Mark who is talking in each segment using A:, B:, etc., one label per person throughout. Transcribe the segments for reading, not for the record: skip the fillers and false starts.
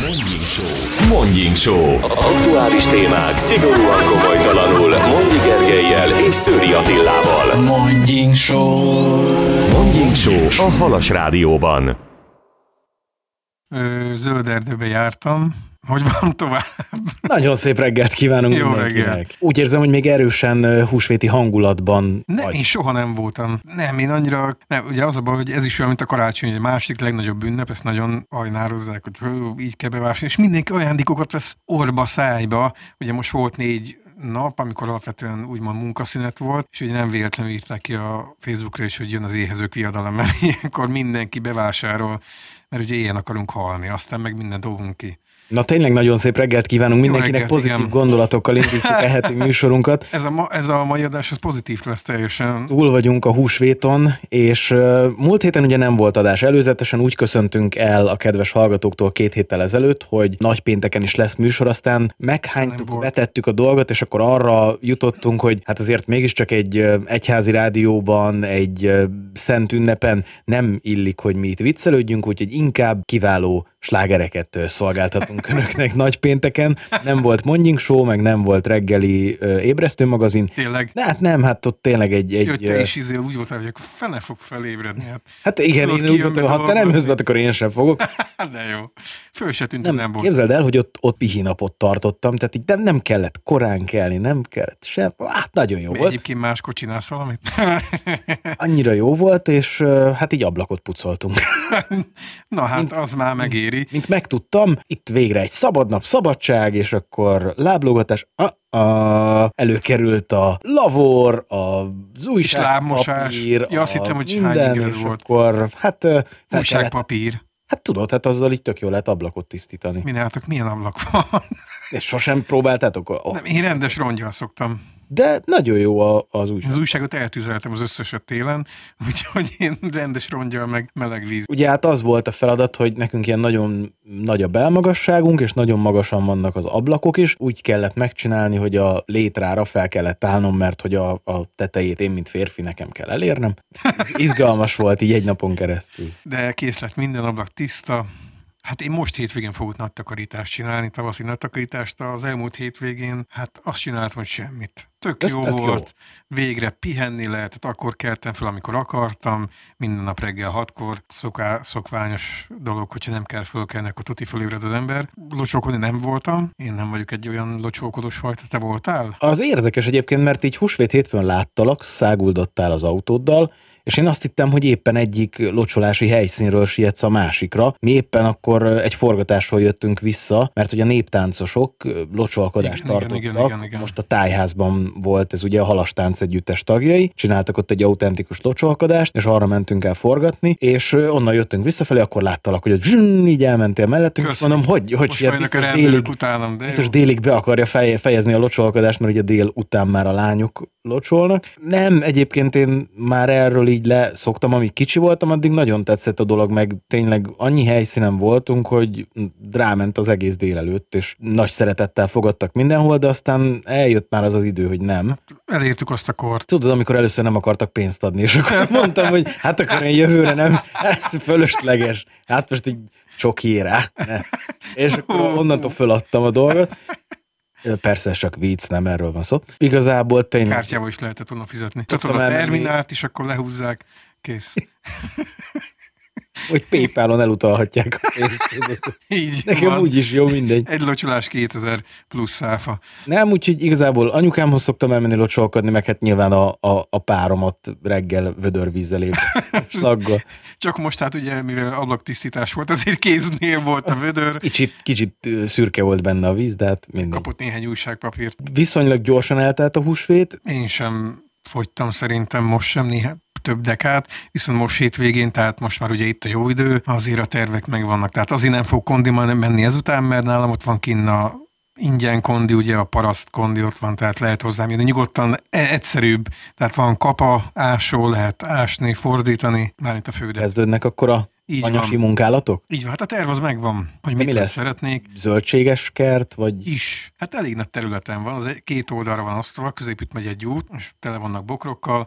A: Morning Show. Aktuális témák szigorúan komolytalanul Mondi Gergellyel és Szőri Attillával.
B: Morning
A: Show a Halas Rádióban.
C: Zöld erdőbe jártam. Hogy van tovább?
B: Nagyon szép reggelt kívánunk
C: Jó
B: mindenkinek.
C: reggel.
B: Úgy érzem, hogy még erősen húsvéti hangulatban
C: Nem,
B: vagy.
C: én soha nem voltam. Nem, én annyira... Nem, ugye az a baj, hogy ez is olyan, mint a karácsony, egy másik legnagyobb ünnep, ezt nagyon ajnározzák, hogy így kell bevásni, és mindenki ajándékokat vesz orba, szájba. Ugye most volt 4 nap, amikor alapvetően úgymond munkaszünet volt, és ugye nem véletlenül írták ki a Facebookra is, hogy jön az éhezők viadala, mert ilyenkor mindenki bevásárol, mert ugye ilyen akarunk halni, aztán meg mindent dobunk ki.
B: Na tényleg nagyon szép reggelt kívánunk mindenkinek,
C: reggelt,
B: pozitív
C: igen.
B: gondolatokkal indítjuk a heti műsorunkat.
C: Ez a mai adás, az pozitív lesz teljesen.
B: Túl vagyunk a húsvéton, és múlt héten ugye nem volt adás. Előzetesen úgy köszöntünk el a kedves hallgatóktól 2 héttel ezelőtt, hogy nagypénteken is lesz műsor, aztán meghánytuk, vetettük a dolgot, és akkor arra jutottunk, hogy hát azért mégiscsak egy egyházi rádióban, egy szent ünnepen nem illik, hogy mi itt viccelődjünk, úgyhogy inkább kiváló slágereket szolgáltatunk önöknek nagypénteken. Nem volt Morning Show, meg nem volt reggeli ébresztő magazin.
C: Tényleg?
B: De hát nem, hát ott tényleg egy...
C: Te is úgy voltál, hogy akkor fene fog felébredni.
B: Hát igen, én úgy voltam, ha te nem jössz be, akkor én sem fogok.
C: De jó. Föl se tűnt, nem volt.
B: Képzeld el, hogy ott pihinapot tartottam, tehát így nem kellett korán kelni, nem kellett sem. Hát nagyon jó volt.
C: Egyébként máskor csinálsz valamit?
B: Annyira jó volt, és hát így ablakot pucoltunk.
C: Na hát az már megéri.
B: Mint megtudtam, itt végre egy szabadnap, szabadság, és láblógatás. Előkerült a lavor, az újságpapír,
C: ja, azt hittem, hogy
B: minden, és
C: volt.
B: akkor hát
C: újságpapír.
B: Hát tudod, hát azzal így tök jól lehet ablakot tisztítani.
C: Minátok, milyen ablak van?
B: És sosem próbáltátok?
C: Nem, én rendes rongyal szoktam.
B: De nagyon jó az újság.
C: Az újságot eltűzeltem az összeset télen, úgyhogy én rendes rongyal meg meleg víz.
B: Ugye hát az volt a feladat, hogy nekünk ilyen nagyon nagy a belmagasságunk, és nagyon magasan vannak az ablakok is. Úgy kellett megcsinálni, hogy a létrára fel kellett állnom, mert hogy a tetejét én, mint férfi, nekem kell elérnem. Ez izgalmas volt így egy napon keresztül.
C: De kész lett, minden ablak tiszta. Hát én most hétvégén fogok nagy takarítást csinálni, tavaszi nagy takarítást. Az elmúlt hétvégén, hát azt csináltam, hogy semmit. Tök jó volt, végre pihenni lehetett, akkor keltem fel, amikor akartam, minden nap reggel 6-kor, szokványos dolog, hogyha nem kell fölkelni, akkor tuti fölébred az ember. Locsókodni nem voltam, én nem vagyok egy olyan locsókodós fajta, te voltál?
B: Az érdekes egyébként, mert így húsvét hétfőn láttalak, száguldottál az autóddal, és én azt hittem, hogy éppen egyik locsolási helyszínről sietsz a másikra. Mi éppen akkor egy forgatásról jöttünk vissza, mert ugye a néptáncosok locsolkodást tartottak. Igen. Most a Tájházban volt ez ugye a Halastánc együttes tagjai, csináltak ott egy autentikus locsolkodást, és arra mentünk el forgatni, és onnan jöttünk visszafelé, akkor láttalak, hogy így elmentél mellettünk, és mondom, hogy siet, biztos délig be akarja fejezni a locsolkodást, mert ugye dél után már a lányok locsolnak. Nem, egyébként én már erről így leszoktam, amíg kicsi voltam, addig nagyon tetszett a dolog, meg tényleg annyi helyszínen voltunk, hogy ráment az egész délelőtt, és nagy szeretettel fogadtak mindenhol, de aztán eljött már az idő, hogy nem.
C: Elértük azt a kort.
B: Tudod, amikor először nem akartak pénzt adni, és akkor mondtam, hogy hát akkor én jövőre nem, ez fölösleges. Hát most így csoki rá. És akkor onnantól föladtam a dolgot. Persze, ez csak vicc, nem erről van szó. Igazából tényleg...
C: Kártyával is lehetett volna fizetni. Tudod, a terminált is, akkor lehúzzák, kész.
B: Hogy PayPal-on elutalhatják a pénzt.
C: Így
B: nekem
C: van.
B: úgyis jó, mindegy.
C: Egy locsolás 2000 plusz száfa.
B: Nem, úgyhogy igazából anyukámhoz szoktam elmenni locsolkodni, meg hát nyilván a páromat reggel vödörvízzel slaggal.
C: Csak most hát ugye, mivel ablaktisztítás volt, azért kéznél volt a vödör.
B: Kicsit szürke volt benne a víz, de hát mindegy.
C: Kapott néhány újságpapírt.
B: Viszonylag gyorsan eltelt a húsvét.
C: Én sem fogytam szerintem most sem több dekát, viszont most hétvégén, tehát most már ugye itt a jó idő, azért a tervek megvannak. Tehát azért nem fog kondiban menni ezután, mert nálam ott van kinn a ingyen kondi, ugye a paraszt kondi ott van, tehát lehet hozzám jönni. Nyugodtan egyszerűbb, tehát van kapa, ásó, lehet ásni, fordítani, mármint a fődet.
B: Kezdődnek akkor a anyasi munkálatok?
C: Így van, hát a terv az megvan, hogy mit lesz? Szeretnék.
B: Zöldséges kert, vagy?
C: Is. Hát elég nagy területen van, az 2 oldalra van osztva, középütt megy egy út, és tele vannak bokrokkal,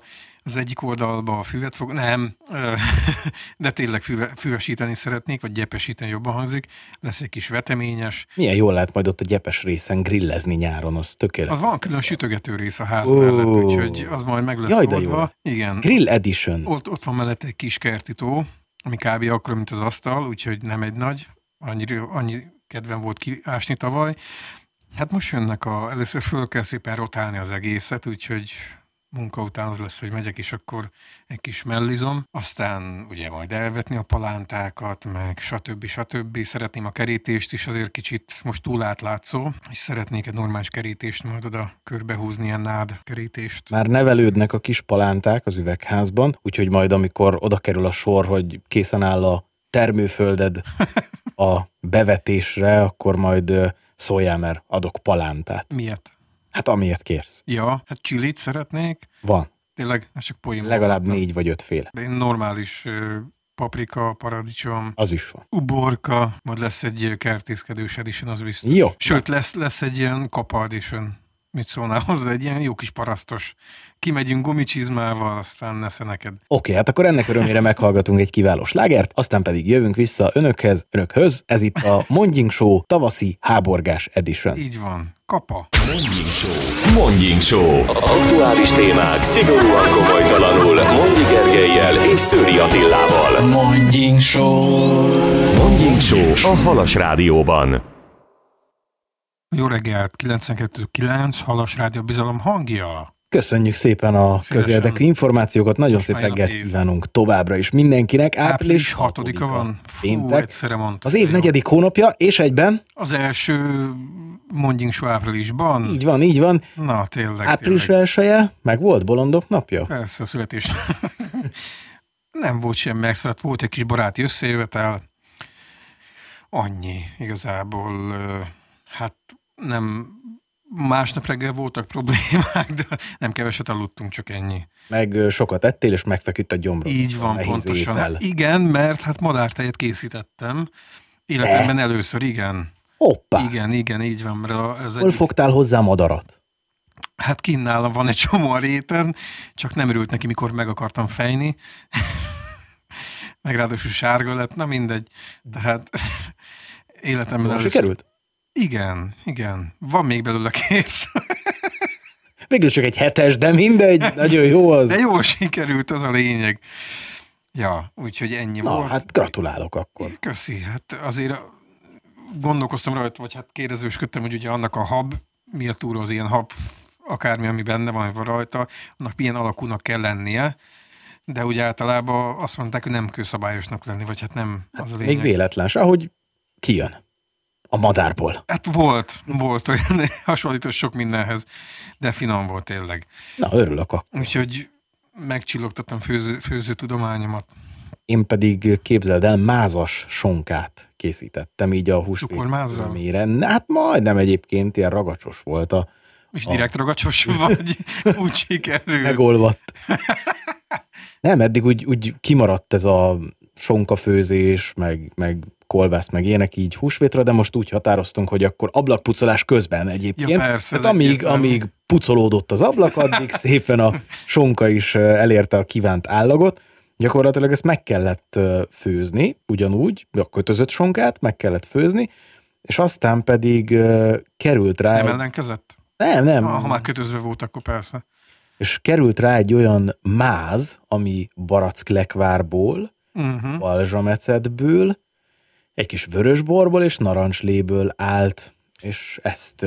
C: az egyik oldalba a füvet fog, nem, de tényleg füvesíteni szeretnék, vagy gyepesíteni, jobban hangzik. Lesz egy kis veteményes.
B: Milyen jól lehet majd ott a gyepes részen grillezni nyáron, az tökéletes.
C: Az van külön sütögető rész a ház mellett, úgyhogy az majd meg lesz oldva. Igen.
B: Grill Edition.
C: Ott van mellett egy kis kertító, ami kb. Akkora, mint az asztal, úgyhogy nem egy nagy, annyi kedvem volt kiásni tavaly. Hát most jönnek először föl kell szépen rotálni az egészet, úgyhogy munka után az lesz, hogy megyek, és akkor egy kis mellizom. Aztán ugye majd elvetni a palántákat, meg stb. Szeretném a kerítést is azért kicsit most túl átlátszó, és szeretnék egy normális kerítést majd oda körbehúzni, ilyen nád kerítést.
B: Már nevelődnek a kis palánták az üvegházban, úgyhogy majd amikor oda kerül a sor, hogy készen áll a termőfölded a bevetésre, akkor majd szóljál, mert adok palántát.
C: Miért?
B: Hát amiért kérsz.
C: Ja, hát csilit szeretnék.
B: Van.
C: Tényleg, ez csak poén.
B: Legalább 4 vagy 5 féle.
C: De én normális paprika, paradicsom.
B: Az is van.
C: Uborka, majd lesz egy kertészkedős edition, az biztos.
B: Jó.
C: Sőt, lesz egy ilyen kapa edition. Mit szólnál hozzá? Egy ilyen jó kis parasztos. Kimegyünk gumicsizmával, aztán nesze neked.
B: Oké, hát akkor ennek örömére meghallgatunk egy kiváló slágert, aztán pedig jövünk vissza önökhöz. Ez itt a Mondjink Show tavaszi háborgás edition.
C: Így van. Kapa.
A: Mondjink Show. Aktuális témák szigorúan komolytalanul Mondi Gergellyel és Szőri Attilával.
D: Mondjink
A: Show a Halas Rádióban.
C: Jó reggelt, 92.9, Halas Rádió Bizalom hangja.
B: Köszönjük szépen a közérdekű információkat, nagyon szép reggelt kívánunk továbbra is mindenkinek. Április 6-a van, péntek, az év 4. hónapja, és egyben
C: az első Mondjink Show áprilisban.
B: Így van.
C: Na, tényleg.
B: Április elsője, meg volt Bolondok napja?
C: Persze, a születés. Nem volt semmi extra, volt egy kis baráti összejövetel. Annyi igazából, hát nem... Másnap reggel voltak problémák, de nem keveset aludtunk, csak ennyi.
B: Meg sokat ettél, és megfeküdt a gyomrod.
C: Így van, pontosan. Hát igen, mert hát madártejet készítettem. Életemben először, igen.
B: Hoppá!
C: Igen, így van. Mert
B: hol fogtál hozzá madarat?
C: Hát kinn nálam van egy csomó a réten, csak nem örült neki, mikor meg akartam fejni. Meg ráadásul sárga lett, na mindegy. Tehát életemben először...
B: Sikerült?
C: Igen. Van még belőle, kérsz.
B: Végül csak egy 7-es, de mindegy, nagyon jó az.
C: De jól sikerült, az a lényeg. Ja, úgyhogy ennyi volt.
B: Na, hát gratulálok akkor.
C: Köszi, hát azért gondolkoztam rajta, vagy hát kérdezősködtem, hogy ugye annak a hab, mi a túra az ilyen hab, akármi, ami benne van rajta, annak milyen alakúnak kell lennie, de ugye általában azt mondták, hogy nem kell szabályosnak lenni, vagy hát nem az a lényeg.
B: Még véletlen, ahogy kijön. A madárból.
C: Hát volt olyan hasonlító sok mindenhez, de finom volt tényleg.
B: Na, örülök akkor.
C: Úgyhogy megcsillogtattam főző tudományomat.
B: Én pedig, képzeld el, mázas sonkát készítettem így a húsvét örömére. Hát majdnem egyébként ilyen ragacsos volt
C: És direkt ragacsos vagy? Úgy sikerült.
B: Megolvadt. Nem, eddig úgy kimaradt ez a sonkafőzés, meg kolbász, meg ilyenek így húsvétra, de most úgy határoztunk, hogy akkor ablakpucolás közben egyébként.
C: Ja, persze,
B: hát amíg pucolódott az ablak, addig szépen a sonka is elérte a kívánt állagot. Gyakorlatilag ezt meg kellett főzni, ugyanúgy, a kötözött sonkát meg kellett főzni, és aztán pedig került rá...
C: Nem ellenkezett?
B: Nem.
C: Ha már kötözve volt, akkor persze.
B: És került rá egy olyan máz, ami baracklekvárból, balzsamecetből, egy kis vörösborból és narancsléből állt, és ezt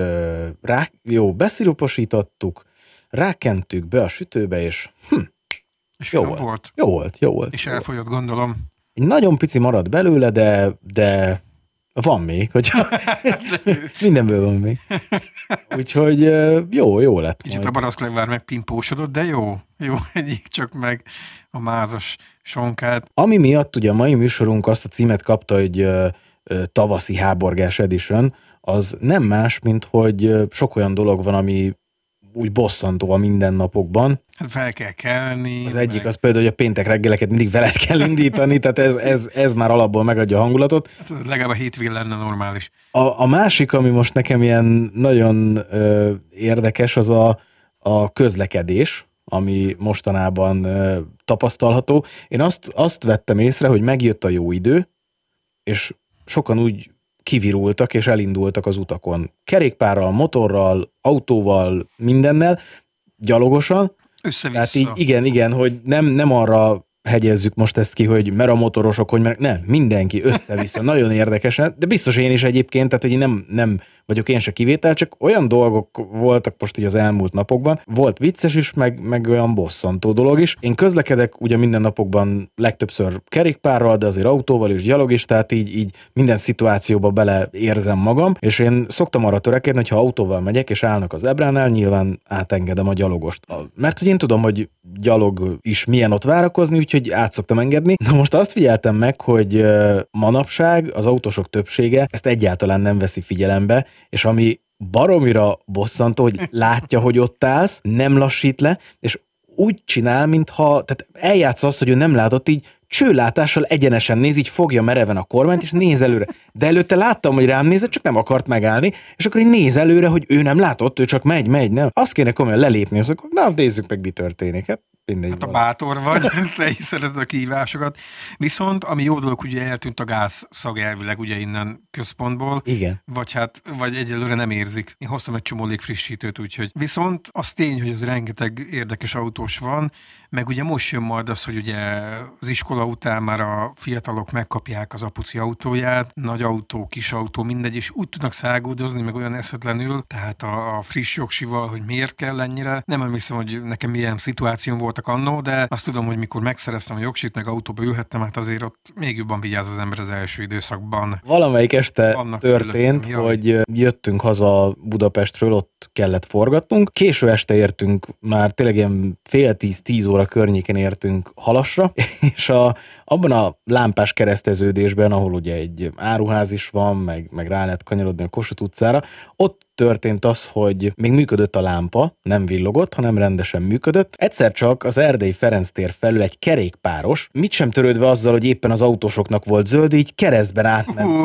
B: besziruposítottuk, rákentük be a sütőbe, és
C: és jó volt.
B: Jó volt.
C: És elfogyott, gondolom.
B: Egy nagyon pici maradt belőle, de van még, hogyha mindenből van még. Úgyhogy jó lett.
C: Kicsit a baracklekvár megpimpósodott, de jó egyik csak meg a mázas sonkát.
B: Ami miatt ugye a mai műsorunk azt a címet kapta, hogy tavaszi háborgás edition, az nem más, mint hogy sok olyan dolog van, ami úgy bosszantó a mindennapokban.
C: Hát fel kell kelni.
B: Az egyik az például, hogy a péntek reggeleket mindig veled kell indítani, tehát ez már alapból megadja a hangulatot.
C: Hát legalább a hétvégén lenne normális.
B: A másik, ami most nekem ilyen nagyon érdekes, az a közlekedés, ami mostanában tapasztalható. Én azt vettem észre, hogy megjött a jó idő, és sokan úgy kivirultak és elindultak az utakon. Kerékpárral, motorral, autóval, mindennel, gyalogosan.
C: Össze-vissza.
B: Tehát így igen, hogy nem arra hegyezzük most ezt ki, hogy mert a motorosok, hogy nem, mindenki össze-vissza, nagyon érdekesen, de biztos én is egyébként, tehát hogy én nem vagyok én se kivétel, csak olyan dolgok voltak most így az elmúlt napokban, volt vicces is, meg olyan bosszantó dolog is. Én közlekedek ugye minden napokban legtöbbször kerékpárral, de azért autóval is, gyalog is, tehát így minden szituációba beleérzem magam, és én szoktam arra törekedni, hogy ha autóval megyek, és állnak az ebránál, nyilván átengedem a gyalogost. Mert hogy én tudom, hogy gyalog is milyen ott várakozni, úgyhogy át szoktam engedni. Na most azt figyeltem meg, hogy manapság az autósok többsége ezt egyáltalán nem veszi figyelembe, és ami baromira bosszantó, hogy látja, hogy ott állsz, nem lassít le, és úgy csinál, mintha, tehát eljátsz azt, hogy ő nem látott, így csőlátással egyenesen néz, így fogja mereven a kormányt, és néz előre. De előtte láttam, hogy rám nézett, csak nem akart megállni, és akkor így néz előre, hogy ő nem látott, ő csak megy, nem. Azt kéne komolyan lelépni, azt akkor, na, nézzük meg, mi történik.
C: Hát a bátor vagy, te is szereted a kihívásokat. Viszont, ami jó dolog, ugye eltűnt a gáz szag elvileg ugye innen központból.
B: Igen.
C: Vagy egyelőre nem érzik. Én hoztam egy csomó légfrissítőt, úgyhogy. Viszont az tény, hogy az rengeteg érdekes autós van, meg ugye most jön majd az, hogy ugye az iskola után már a fiatalok megkapják az apuci autóját, nagy autó, kis autó, mindegy, és úgy tudnak száguldozni, meg olyan eszetlenül, tehát a friss jogsival, hogy miért kell ennyire. Nem emlékszem, hogy nekem milyen szituációm voltak annó, de azt tudom, hogy mikor megszereztem a jogsit, meg autóba ülhettem, hát azért ott még jobban vigyáz az ember az első időszakban.
B: Valamelyik este történt, hogy jöttünk haza Budapestről, ott kellett forgatnunk. Késő este értünk, már tényleg ilyen 9:30-10 óra környékén értünk Halasra, és abban a lámpás kereszteződésben, ahol ugye egy áruház is van, meg rá lehet kanyarodni a Kossuth utcára, ott történt az, hogy még működött a lámpa, nem villogott, hanem rendesen működött. Egyszer csak az Erdélyi Ferenc tér felül egy kerékpáros, mit sem törődve azzal, hogy éppen az autósoknak volt zöld, így keresztben átment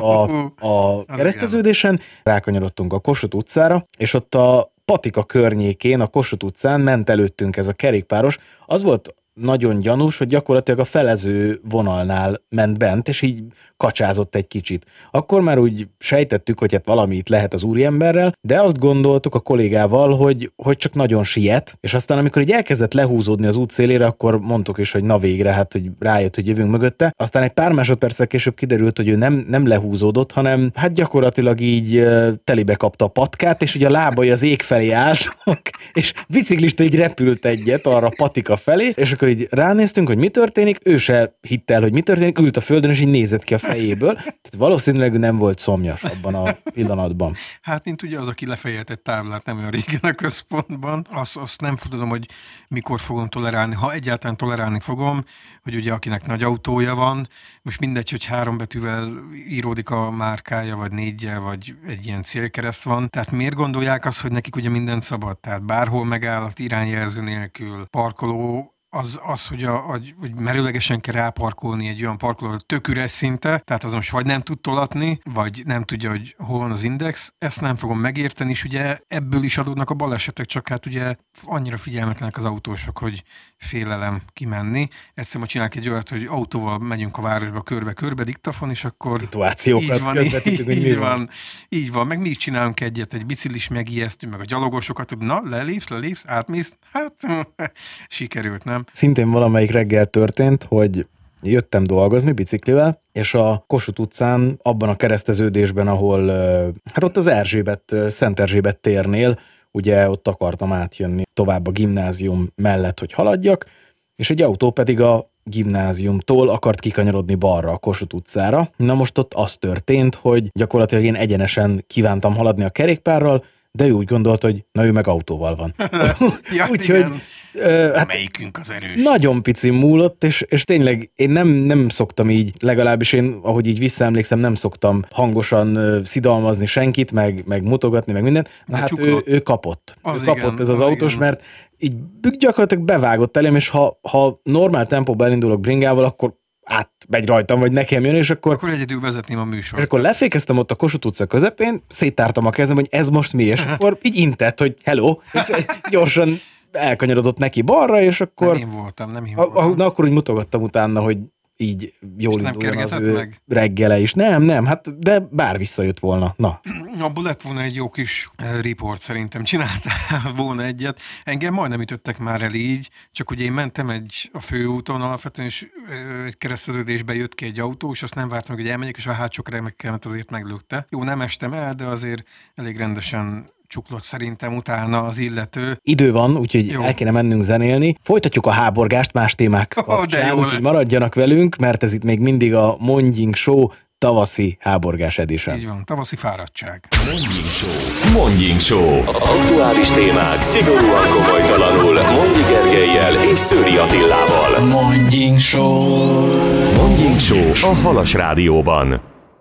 B: a kereszteződésen, rákanyarodtunk a Kossuth utcára, és ott a Patika környékén, a Kossuth utcán ment előttünk ez a kerékpáros. Az volt nagyon gyanús, hogy gyakorlatilag a felező vonalnál ment bent, és így kacsázott egy kicsit. Akkor már úgy sejtettük, hogy hát valami itt lehet az úriemberrel, de azt gondoltuk a kollégával, hogy csak nagyon siet, és aztán amikor így elkezdett lehúzódni az útszélére, akkor mondtuk is, hogy na végre, hát hogy rájött, hogy jövünk mögötte. Aztán egy pár másodperccel később kiderült, hogy ő nem lehúzódott, hanem hát gyakorlatilag így telibe kapta a patkát, és ugye a lábai az ég felé álltak, és biciklista így repült egyet arra Patika felé, és akkor így ránéztünk, hogy mi történik, ő se hitt el, hogy mi történik, ült a földön, és így nézett ki a fejéből. Tehát valószínűleg nem volt szomjas abban a pillanatban.
C: Hát, mint ugye az, aki lefejelt egy táblát nem olyan régen a központban, azt nem tudom, hogy mikor fogom tolerálni, ha egyáltalán tolerálni fogom, hogy ugye akinek nagy autója van, most mindegy, hogy 3 betűvel íródik a márkája, vagy 4-jel, vagy egy ilyen célkereszt van. Tehát miért gondolják azt, hogy nekik ugye minden szabad? Tehát bárhol megáll irányjelző nélkül, parkoló, az hogy merőlegesen kell ráparkolni egy olyan parkolóra tök üres szinte, tehát az most vagy nem tud tolatni, vagy nem tudja, hogy hol van az index, ezt nem fogom megérteni, és ugye ebből is adódnak a balesetek, csak hát ugye annyira figyelmetlenek az autósok, hogy félelem kimenni. Egyszer ma csinálok egy olyat, hogy autóval megyünk a városba körbe-körbe, diktafon, és akkor
B: szituációkat közvetítünk, hogy mi van.
C: Így van, meg mi is csinálunk egy biciklis megijesztünk, meg a gyalogosokat, hogy na, lelépsz, átmész, hát sikerült, nem?
B: Szintén valamelyik reggel történt, hogy jöttem dolgozni biciklivel, és a Kossuth utcán, abban a kereszteződésben, ahol, hát ott az Szent Erzsébet térnél, ugye ott akartam átjönni tovább a gimnázium mellett, hogy haladjak, és egy autó pedig a gimnáziumtól akart kikanyarodni balra a Kossuth utcára. Na most ott az történt, hogy gyakorlatilag én egyenesen kívántam haladni a kerékpárral, de ő úgy gondolt, hogy na ő meg autóval van.
C: Ja, úgyhogy hát melyikünk az erős?
B: Nagyon pici múlott, és tényleg én nem szoktam így, legalábbis én, ahogy így visszaemlékszem, nem szoktam hangosan szidalmazni senkit, meg mutogatni, meg mindent. Na hát ő kapott. Ez az autós, igen. Mert így gyakorlatilag bevágott elém, és ha normál tempóban elindulok bringával, akkor átmegy rajtam, vagy nekem jön, és akkor
C: egyedül vezetném a műsort.
B: És akkor lefékeztem ott a Kossuth utca közepén, széttártam a kezem, hogy ez most mi, és akkor így intett, hogy hello, és gyorsan elkanyarodott neki balra, és akkor...
C: Nem én voltam, nem én voltam.
B: Na, akkor úgy mutogattam utána, hogy így jól induljon az ő meg reggele is. Nem, hát de bár visszajött volna. Na.
C: Abból lett volna egy jó kis riport, szerintem csináltál volna egyet. Engem majdnem ütöttek már el így, csak ugye én mentem a főúton alapvetően, és egy kereszteződésbe jött ki egy autó, és azt nem vártam, hogy elmegyek, és a hátsó kerekemet azért meglökte. Jó, nem estem el, de azért elég rendesen csuklott szerintem utána az illető.
B: Idő van, úgyhogy el kéne mennünk zenélni. Folytatjuk a háborgást más témák kapcsán, úgyhogy maradjanak velünk, mert ez itt még mindig a Mondjink Show tavaszi háborgás edition.
C: Így van, tavaszi fáradtság.
A: Mondjink Show. Mondjink Show. Aktuális témák szigorúan komolytalanul Mondi Gergellyel és Szőri Attilával.
B: Mondjink Show.
A: Mondjink Show a Halas Rádióban.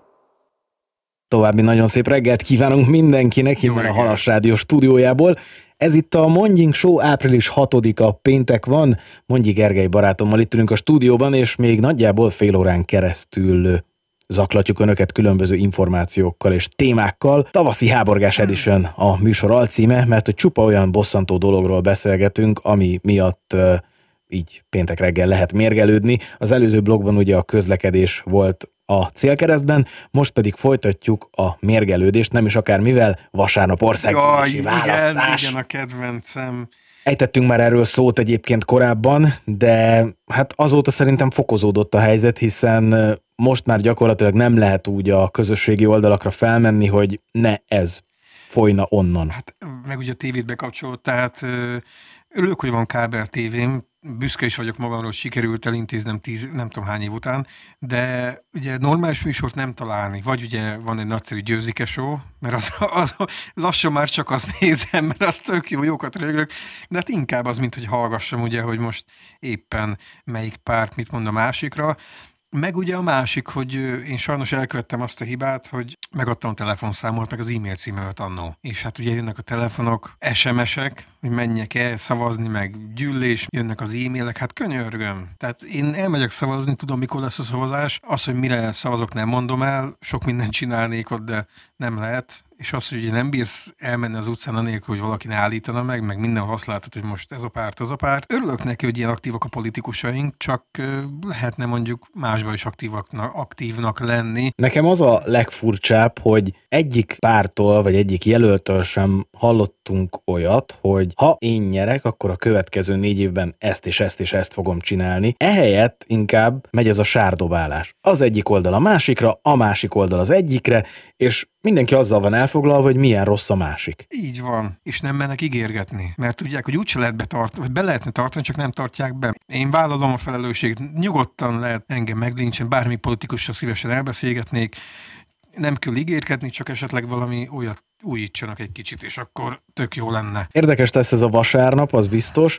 B: További nagyon szép reggelt kívánunk mindenkinek innen a Halas Rádió stúdiójából. Ez itt a Mondjink Show április 6-a péntek van. Mondji Gergely barátommal itt ülünk a stúdióban, és még nagyjából fél órán keresztül zaklatjuk önöket különböző információkkal és témákkal. Tavaszi háborgás edition a műsor alcíme, mert hogy csupa olyan bosszantó dologról beszélgetünk, ami miatt így péntek reggel lehet mérgelődni. Az előző blogban ugye a közlekedés volt a célkeresztben, most pedig folytatjuk a mérgelődést, nem is akármivel, vasárnap országgyűlési választás.
C: Igen, a kedvencem.
B: Ejtettünk már erről szót egyébként korábban, de hát azóta szerintem fokozódott a helyzet, hiszen most már gyakorlatilag nem lehet úgy a közösségi oldalakra felmenni, hogy ne ez folyna onnan.
C: Hát meg ugye a tévét bekapcsolt, tehát örülök, hogy van kábel tévém, büszke is vagyok magamról, hogy sikerült elintéznem 10, nem tudom hány év után, de ugye normális műsort nem találni. Vagy ugye van egy nagyszerű Győzike show, mert az lassan már csak azt nézem, mert az tök jó, jókat rögök, de hát inkább az, mint hogy hallgassam ugye, hogy most éppen melyik párt mit mond a másikra. Meg ugye a másik, hogy én sajnos elkövettem azt a hibát, hogy megadtam a telefonszámot, meg az e-mail címemet annó. És hát ugye jönnek a telefonok, SMS-ek, hogy menjek el szavazni, meg gyűlés, jönnek az e-mailek, hát könyörgöm. Tehát én elmegyek szavazni, tudom, mikor lesz a szavazás. Az, hogy mire szavazok, nem mondom el, sok mindent csinálnék ott, de nem lehet. És az, hogy ugye nem bírsz elmenni az utcán anélkül, hogy valaki ne állítana meg mindenhol azt látod, hogy most ez a párt, az a párt. Örülök neki, hogy ilyen aktívak a politikusaink, csak lehetne mondjuk másban is aktívnak lenni.
B: Nekem az a legfurcsább, hogy egyik pártól, vagy egyik jelöltől sem hallottunk olyat, hogy ha én nyerek, akkor a következő 4 évben ezt és ezt és ezt fogom csinálni. Ehelyett inkább megy ez a sárdobálás. Az egyik oldal a másikra, a másik oldal az egyikre, és mindenki azzal van elfoglalva, hogy milyen rossz a másik.
C: Így van, és nem mennek ígérgetni, mert tudják, hogy úgyse lehet betartani, vagy be lehetne tartani, csak nem tartják be. Én vállalom a felelősséget, nyugodtan lehet engem meglincsen, bármi politikussal szívesen elbeszélgetnék, nem kell ígérgetni, csak esetleg valami olyat újítsanak egy kicsit, és akkor tök jó lenne.
B: Érdekes lesz ez a vasárnap, az biztos,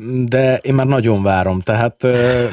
B: de én már nagyon várom, tehát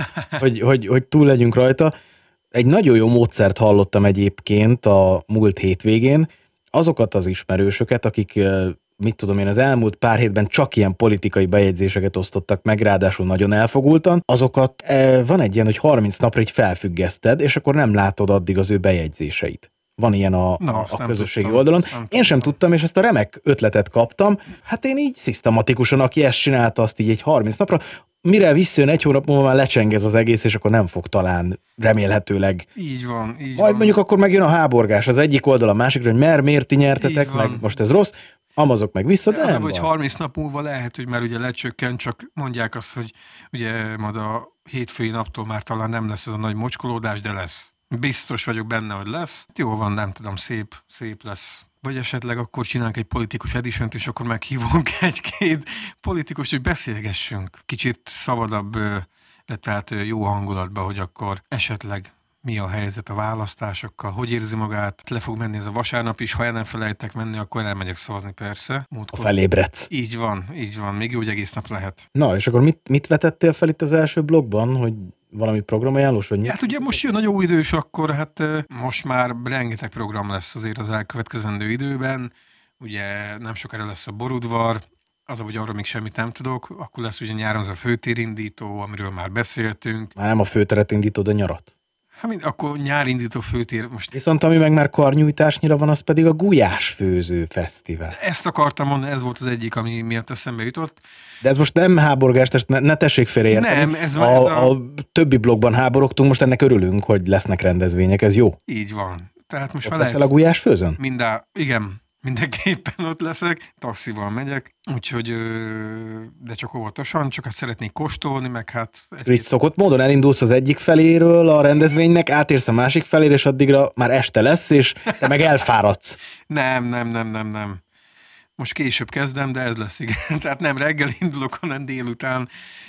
B: hogy túl legyünk rajta. Egy nagyon jó módszert hallottam egyébként a múlt hétvégén, azokat az ismerősöket, akik, mit tudom én, az elmúlt pár hétben csak ilyen politikai bejegyzéseket osztottak meg, ráadásul nagyon elfogultan, azokat van egy ilyen, hogy 30 napra így felfüggeszted, és akkor nem látod addig az ő bejegyzéseit. Van ilyen a közösségi oldalon. Én sem tudtam, és ezt a remek ötletet kaptam. Hát én így szisztematikusan, aki ezt csinálta, azt így egy 30 napra, mire visszajön 1 hónap múlva már lecsengez az egész, és akkor nem fog talán remélhetőleg.
C: Így van.
B: Majd mondjuk akkor megjön a háborgás az egyik oldal a másikra, hogy miért ti nyertetek, meg most ez rossz, amazok meg vissza, de nem
C: vagy 30 nap múlva lehet, hogy már ugye lecsökken, csak mondják azt, hogy ugye majd a hétfői naptól már talán nem lesz ez a nagy mocskolódás, de lesz. Biztos vagyok benne, hogy lesz. Jó van, nem tudom, szép lesz. Vagy esetleg akkor csinálunk egy politikus edition-t, és akkor meghívunk egy-két politikust, hogy beszélgessünk. Kicsit szabadabb, tehát jó hangulatba, hogy akkor esetleg mi a helyzet a választásokkal, hogy érzi magát, le fog menni ez a vasárnap is, ha el nem felejtek menni, akkor elmegyek szavazni persze.
B: A felébredsz.
C: Így van, még jó, hogy egész nap lehet.
B: Na, és akkor mit vetettél fel itt az első blogban, hogy valami programajánlós, vagy mi?
C: Hát ugye most jön a jó idős, akkor hát most már rengeteg program lesz azért az elkövetkezendő időben, ugye nem sokára lesz a Borudvar, az, hogy arról még semmit nem tudok, akkor lesz ugye nyáron az a főtérindító, amiről már beszéltünk.
B: Már nem a főteret indítod, a nyarat?
C: Hát akkor nyárindító főtér most.
B: Viszont ami meg már karnyújtásnyira van, az pedig a Gulyásfőző Fesztivál.
C: Ezt akartam mondani, ez volt az egyik, ami miatt eszembe jutott.
B: De ez most nem háborgás, ne tessék félreérteni.
C: Nem, ez
B: a többi blogban háborogtunk, most ennek örülünk, hogy lesznek rendezvények, ez jó.
C: Így van. Tehát most
B: ott leszel a Gulyásfőzön?
C: Igen, mindenképpen ott leszek, taxival megyek, úgyhogy, de csak óvatosan, csak hát szeretnék kóstolni, meg hát...
B: Így szokott módon elindulsz az egyik feléről a rendezvénynek, átérsz a másik felére, és addigra már este lesz, és te meg elfáradsz.
C: Nem. Most később kezdem, de ez lesz, igen. Tehát nem reggel indulok, hanem délután.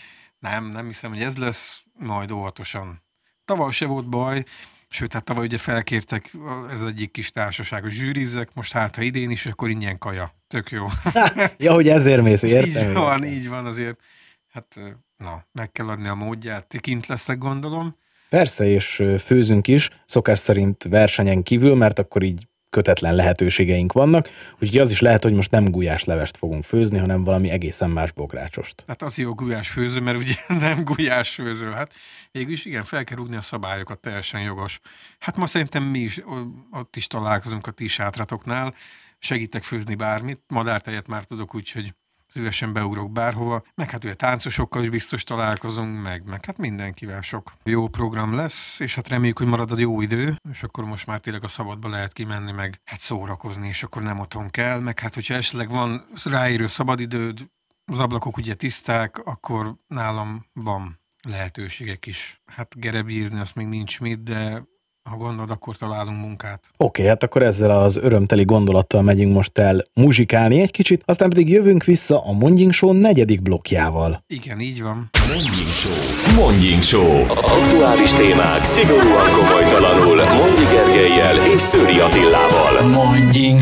C: Nem hiszem, hogy ez lesz, majd óvatosan. Tavaly se volt baj, sőt, hát tavaly ugye felkértek ez egyik kis társaság, hogy zsűrizzek, most hát ha idén is, akkor ingyen kaja. Tök jó.
B: Ja, hogy ezért mész, értem.
C: Így van azért. Hát, meg kell adni a módját. Ti kint lesztek, gondolom.
B: Persze, és főzünk is, szokás szerint versenyen kívül, mert akkor így kötetlen lehetőségeink vannak, úgyhogy az is lehet, hogy most nem gulyáslevest fogunk főzni, hanem valami egészen más bográcsost.
C: Hát az jó gulyásfőző, mert ugye nem gulyásfőző. Hát végülis igen, fel kell rúgni a szabályokat, teljesen jogos. Hát ma szerintem mi is ott is találkozunk a ti sátratoknál, segítek főzni bármit, madártejet már tudok, úgyhogy szívesen beugrok bárhova, meg hát ugye táncosokkal is biztos találkozunk, meg hát mindenkivel sok jó program lesz, és hát reméljük, hogy marad a jó idő, és akkor most már tényleg a szabadba lehet kimenni, meg hát szórakozni, és akkor nem otthon kell, meg hát hogyha esetleg van ráérő szabadidőd, az ablakok ugye tiszták, akkor nálam van lehetőségek is. Hát gerebjézni azt még nincs mit, de ha gondolod, akkor találunk munkát.
B: Oké, hát akkor ezzel az örömteli gondolattal megyünk most el muzsikálni egy kicsit, aztán pedig jövünk vissza a Mondjink Show 4. blokkjával.
C: Igen, így van.
A: Mondjink Show. Aktuális témák szigorúan komolytalanul Mondi Gergellyel és Szőri Attilával.
D: Mondjink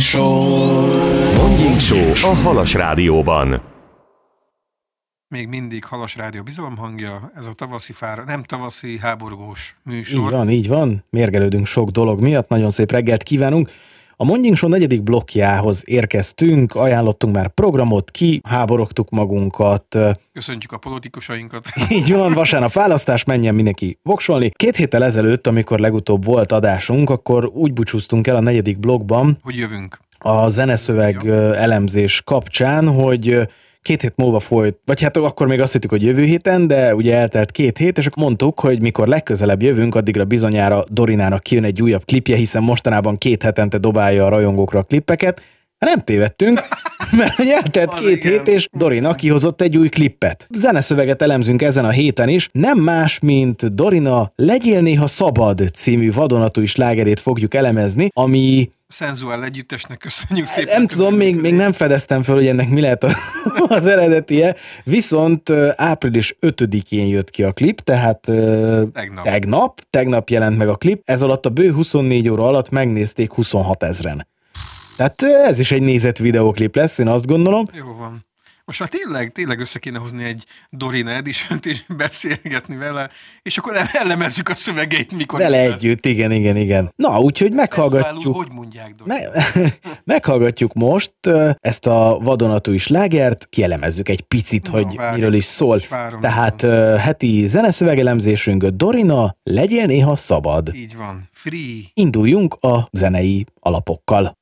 A: Show a Halas Rádióban.
C: Még mindig Halas Rádió bizalomhangja, ez a nem tavaszi háborgós műsor.
B: Így van, mérgelődünk sok dolog miatt, nagyon szép reggelt kívánunk. A Mondjink Show 4. blokkjához érkeztünk, ajánlottunk már programot, háborogtuk magunkat.
C: Köszöntjük a politikusainkat.
B: Így van, vasárnap választás, menjen mindenki voksolni. 2 héttel ezelőtt, amikor legutóbb volt adásunk, akkor úgy búcsúztunk el a 4. blokkban,
C: hogy jövünk.
B: A zeneszöveg elemzés kapcsán, hogy 2 hét múlva folyt, vagy hát akkor még azt hittük, hogy jövő héten, de ugye eltelt 2 hét, és akkor mondtuk, hogy mikor legközelebb jövünk, addigra bizonyára Dorinának kijön egy újabb klipje, hiszen mostanában 2 hetente dobálja a rajongókra a klippeket. Nem tévedtünk, mert eltelt 2 hét, és Dorina kihozott egy új klippet. Zeneszöveget elemzünk ezen a héten is, nem más, mint Dorina Legyél néha szabad című vadonatúj slágerét fogjuk elemezni, ami...
C: Szenzuál együttesnek köszönjük szépen.
B: Nem tudom, még nem fedeztem föl, hogy ennek mi lehet az eredetie, viszont április 5-én jött ki a klip, tehát tegnap jelent meg a klip, ez alatt a bő 24 óra alatt megnézték 26 000-en. Tehát ez is egy nézett videóklip lesz, én azt gondolom.
C: Jó van. Most már tényleg össze kéne hozni egy Dorina Edition-t és beszélgetni vele, és akkor elemezzük a szövegeit, mikor...
B: Vele együtt, igen. Na, úgyhogy meghallgatjuk...
C: Hogy mondják, Dorina?
B: Meghallgatjuk most ezt a vadonatúj slágert, kielemezzük egy picit, hogy miről is szól. Tehát heti zeneszövegelemzésünk Dorina, Legyél néha szabad.
C: Így van, free.
B: Induljunk a zenei alapokkal.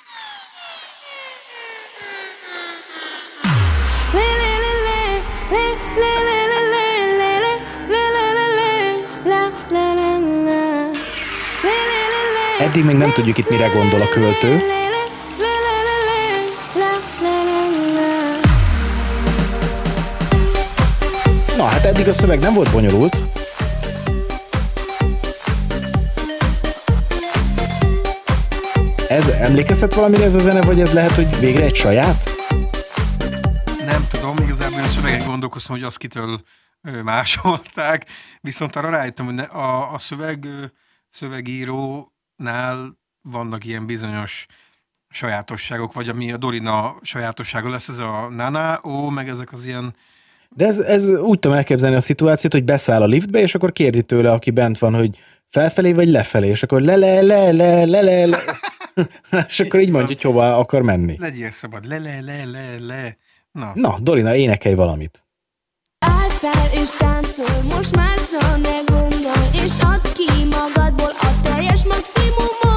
B: Eddig még nem tudjuk itt, mire gondol a költő. Na, hát eddig a szöveg nem volt bonyolult. Ez emlékeztet valamire ez a zene, vagy ez lehet, hogy végre egy saját?
C: Nem tudom, igazából a szövegen gondolkoztam, hogy azt kitől másolták, viszont arra rájöttem, hogy a szövegírónál vannak ilyen bizonyos sajátosságok, vagy ami a Dorina sajátossága lesz, ez a nana, meg ezek az ilyen...
B: De ez úgy tudom elképzelni a szituációt, hogy beszáll a liftbe, és akkor kérdi tőle, aki bent van, hogy felfelé vagy lefelé, és akkor le. És akkor így mondja, hogy hova akar menni.
C: Legyél szabad, le.
B: Na, Dorina, énekelj valamit.
E: Állj fel és táncol, most másra ne gondolj,
D: és add ki magadból a teljes maximumot.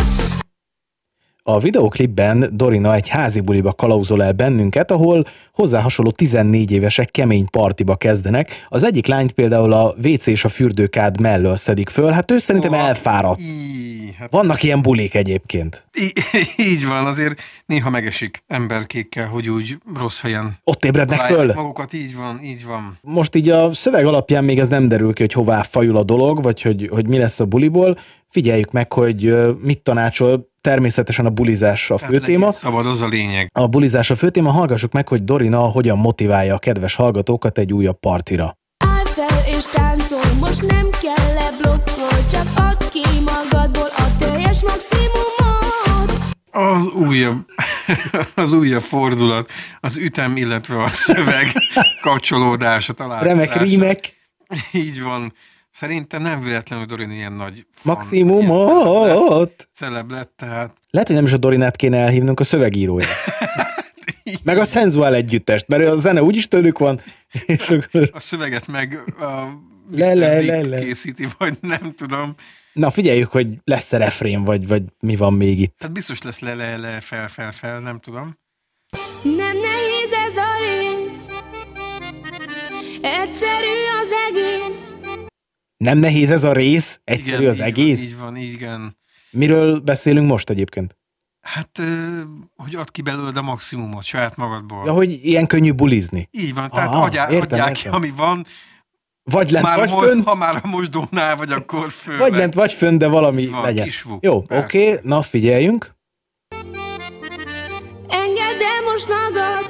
B: A videóklipben Dorina egy házi buliba kalauzol el bennünket, ahol hozzá hasonló 14 évesek kemény partiba kezdenek. Az egyik lányt például a WC és a fürdőkád mellől szedik föl, hát ő szerintem elfáradt. Vannak ilyen bulik egyébként.
C: Így van, azért néha megesik emberkékkel, hogy úgy rossz helyen
B: ott ébrednek föl.
C: Magukat, így van.
B: Most így a szöveg alapján még ez nem derül ki, hogy hová fajul a dolog, vagy hogy mi lesz a buliból. Figyeljük meg, hogy mit tanácsol. Természetesen a bulizás a fő téma.
C: Szabad, az a lényeg.
B: A bulizás a fő téma, hallgassuk meg, hogy Dorina hogyan motiválja a kedves hallgatókat egy újabb partira.
D: Állj fel és táncolj, most nem kell leblokkolj, csak add ki magadból a teljes maximumot.
C: Az újabb fordulat, az ütem, illetve a szöveg kapcsolódása, találkozása.
B: Remek rímek.
C: Így van. Szerintem nem véletlenül Dorina ilyen nagy
B: maximumot.
C: Celeb lett, tehát...
B: Lehet, hogy nem is a Dorinát kéne elhívnunk, a szövegírója. Meg a Senzuál együttest, mert a zene úgyis tőlük van. És akkor...
C: A szöveget meg a
B: le.
C: készíti, vagy nem tudom.
B: Na figyeljük, hogy lesz-e refrén, vagy mi van még itt.
C: Hát biztos lesz le, fel, nem tudom.
D: Nem nehéz ez a rész, egyszerű az egész.
B: Nem nehéz ez a rész, egyszerű
C: igen,
B: az egész?
C: Így van, igen.
B: Miről beszélünk most egyébként?
C: Hát, hogy add ki belőled a maximumot saját magadból.
B: Ja, hogy ilyen könnyű bulizni.
C: Így van, tehát adják ki, ami van.
B: Vagy lent, vagy fönt.
C: Ha már a mosdónál vagy, akkor föl.
B: Vagy lent, vagy fönt, de valami
C: van,
B: legyen.
C: Kisvuk,
B: jó, oké, na figyeljünk.
D: Engedd el most magad,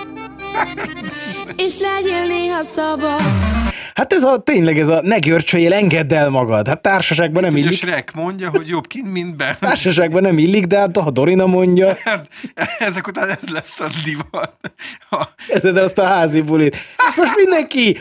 D: és legyél néha szabad.
B: Hát tényleg ez a ne görcsöljél, engedd el magad. Hát társaságban nem illik.
C: A Shrek mondja, hogy jobb kint, mint bent.
B: Társaságban nem illik, de hát ha Dorina mondja.
C: Hát, ezek után ez lesz a divat.
B: Kezded el azt a házi bulit. És most mindenki...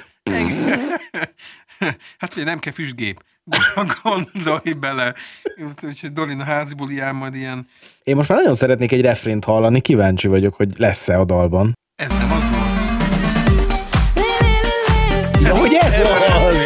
C: Hát figyelj, nem kell füstgép. Gondolj bele. Úgyhogy Dorina házi buliján majd ilyen...
B: Én most már nagyon szeretnék egy refrént hallani, kíváncsi vagyok, hogy lesz-e a dalban.
C: Ez nem az volt.
B: Ja, hogy ez az!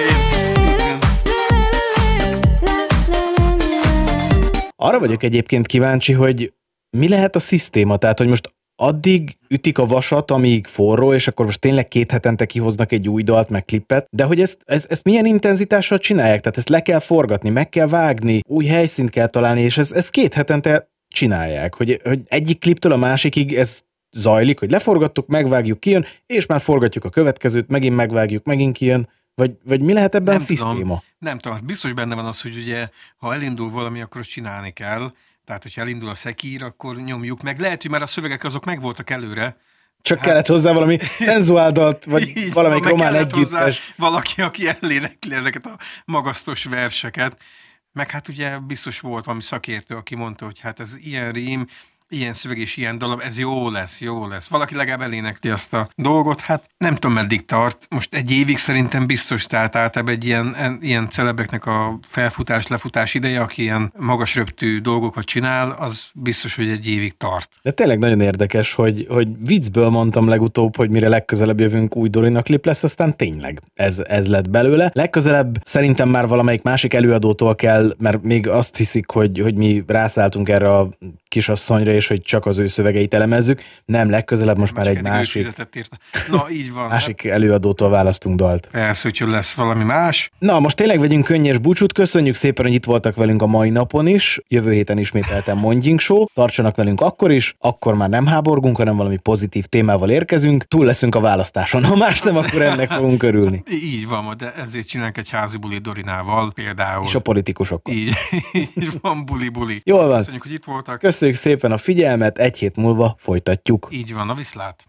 B: Arra vagyok egyébként kíváncsi, hogy mi lehet a szisztéma, tehát hogy most addig ütik a vasat, amíg forró, és akkor most tényleg 2 hetente kihoznak egy új dalt, meg klippet, de hogy ezt milyen intenzitással csinálják? Tehát ezt le kell forgatni, meg kell vágni, új helyszínt kell találni, és ezt 2 hetente csinálják, hogy egyik kliptől a másikig ez zajlik, hogy leforgattuk, megvágjuk, kijön, és már forgatjuk a következőt, megint megvágjuk, megint kijön, vagy mi lehet ebben a szisztéma?
C: Nem tudom, biztos benne van az, hogy ugye, ha elindul valami, akkor azt csinálni kell. Tehát, hogyha elindul a szekír, akkor nyomjuk meg. Lehet, hogy már a szövegek azok megvoltak előre.
B: Csak kellett hozzá valami szenzuáldalt, vagy valamelyik román együttes.
C: Valaki, aki elénekli ezeket a magasztos verseket. Meg hát ugye biztos volt valami szakértő, aki mondta, hogy hát ez ilyen rím, ilyen szöveg és ilyen dalom, ez jó lesz. Valaki legalább elénekli azt a dolgot, hát nem tudom, meddig tart. Most egy évig szerintem biztos, tehát általában egy ilyen celebeknek a lefutás ideje, aki ilyen magas röptű dolgokat csinál, az biztos, hogy egy évig tart.
B: De tényleg nagyon érdekes, hogy viccből mondtam legutóbb, hogy mire legközelebb jövünk, új Dorina klip lesz, aztán tényleg ez lett belőle. Legközelebb szerintem már valamelyik másik előadótól kell, mert még azt hiszik, hogy mi rászálltunk erre a kisasszonyra, és hogy csak az ő szövegeit elemezzük. Nem, legközelebb most már egy másik.
C: Na, így van.
B: Másik előadótól választunk dalt.
C: Persze, hogy lesz valami más.
B: Na, most tényleg vegyünk könnyes búcsút. Köszönjük szépen, hogy itt voltak velünk a mai napon is. Jövő héten ismételten Mondjink Show. Tartsanak velünk akkor is. Akkor már nem háborgunk, hanem valami pozitív témával érkezünk. Túl leszünk a választáson. Ha más nem, akkor ennek fogunk örülni.
C: Így van, de ezért csinálunk egy házi buli Dorinával például.
B: És a politikusokkal.
C: Így van, buli.
B: Jól van.
C: Köszönjük, hogy itt voltak.
B: Köszönjük szépen a figyelmet, 1 hét múlva folytatjuk.
C: Így van, a viszlát.